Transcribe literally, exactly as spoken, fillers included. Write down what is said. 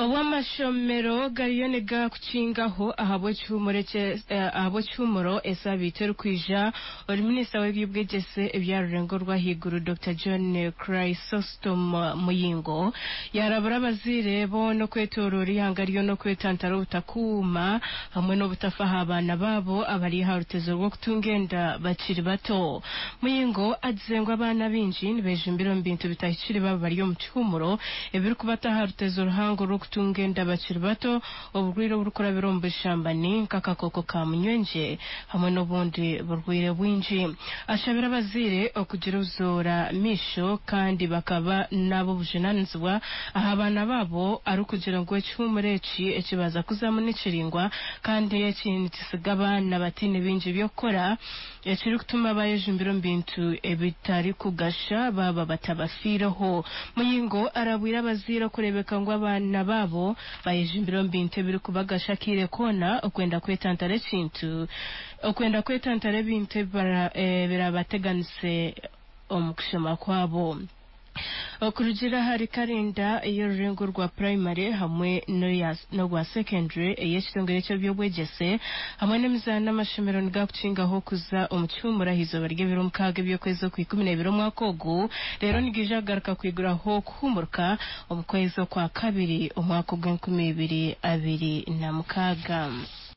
Owamashomero gariyonega kuchingaho ahabo cyumureke ahabo cyumuro esa biteru kwija ori minisita w'ibyubwegese ebyarurengo rwa higuru Doctor John Chrysostom Muyingo yarabura bazire bo no kwetorori hangariyo no kwetantara ubutakuma hamwe no butafaha abana babo abari harutezo rwo kutungenda bakiri bato. Muyingo adzengwa abana binji nibeje imbiro mbintu bitahiciri babo bari mu cyumuro ebiri kubata harutezo ruhango kutungenda bakiri bato obugwire burukora birombe shambani kakakoko ka munywenje hamwe n'obundi burwire bwinji. Ashabira bazire okugira uzora misho kandi bakaba nabo bujenanzwa ahabana babo ari kugira ngo cyumureci ekibaza kuzamunikiringwa kandi yakintu tisigaba nabatine binji byokora ekiri kutuma bayeje imbiro mbintu ebitari kugasha baba batabafiraho. Muyingo arabwira bazira kurebeka ngo abana babo bayeje imbiro mbinte biri kubagasha kire kona okwenda kwetantare kintu okwenda kwetantare binte bara e, birabateganise omukushema kwabo. Okurugira hari karinda iyo rurengo rwa primary hamwe no ya no rwa secondary eyekitongere cyo byobwegese hamwe n'emizana n'amashemero ngakucingaho kuza omucyumura hizo barge biro mukage byo kwezo ku ikumi na biro mwakogu rero nigije agaruka kwiguraho kuhumurka omukwezo kwa kabiri omwako gwa ikumi na bibiri abiri na mukaga.